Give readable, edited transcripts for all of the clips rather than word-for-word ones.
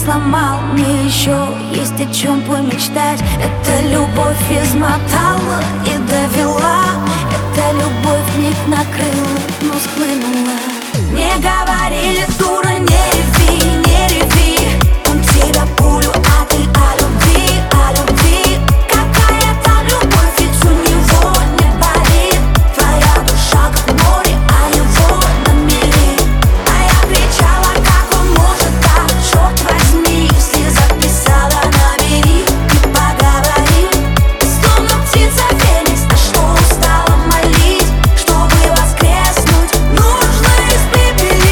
сломал, мне еще есть о чем помечтать. Эта любовь измотала и довела, эта любовь вмиг накрыла, но схлынула. Мне говорили: дура, не реви, не реви, он тебя пулю, а ты о любви, о любви. Какая там любовь, ведь у него не болит. Твоя душа как море, а его на мели. А я кричала: как он может так, черт возьми. Если записала, набери и поговори. Словно птица феникс, на что устала молить. Чтобы воскреснуть, нужно испепелить.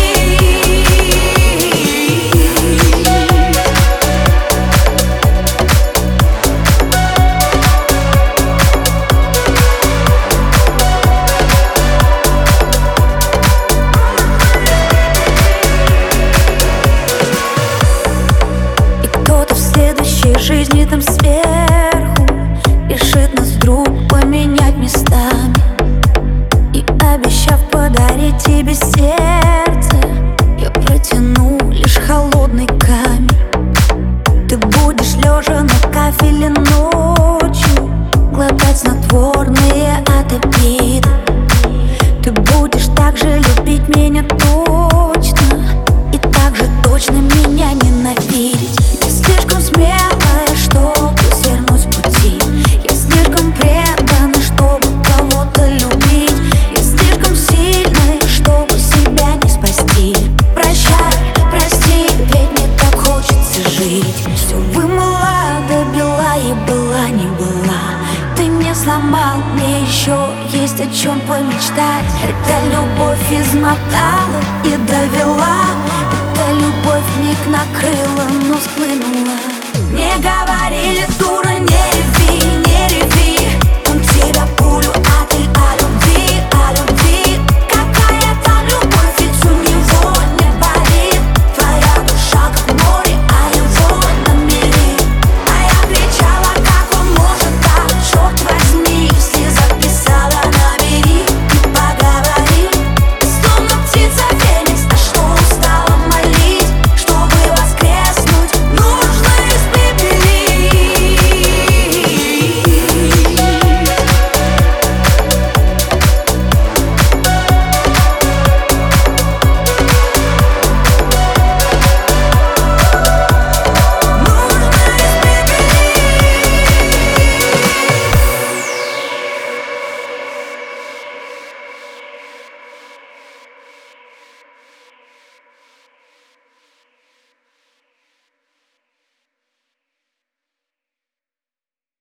И кто-то в следующей жизни там сверху решит нас вдруг поменять местами. И обещав подарить тебе сердце, я протяну лишь холодный камень. Ты будешь лежа на кафеле ночью глотать снотворные от обиды. Ты будешь так же любить меня точно и так же точно меня ненавидеть. Я слишком смелая, чтобы свернуть с пути. Я слишком предана, чтобы кого-то любить. Я слишком сильная, чтобы себя не спасти. Прощай, прости, ведь мне так хочется жить. Все вымыла до бела и была не была. Ты мне сломал, мне еще есть о чем помечтать. Эта любовь измотала и довела, эта любовь вмиг накрыла, но схлынула. Мне говорили: дура, не реви,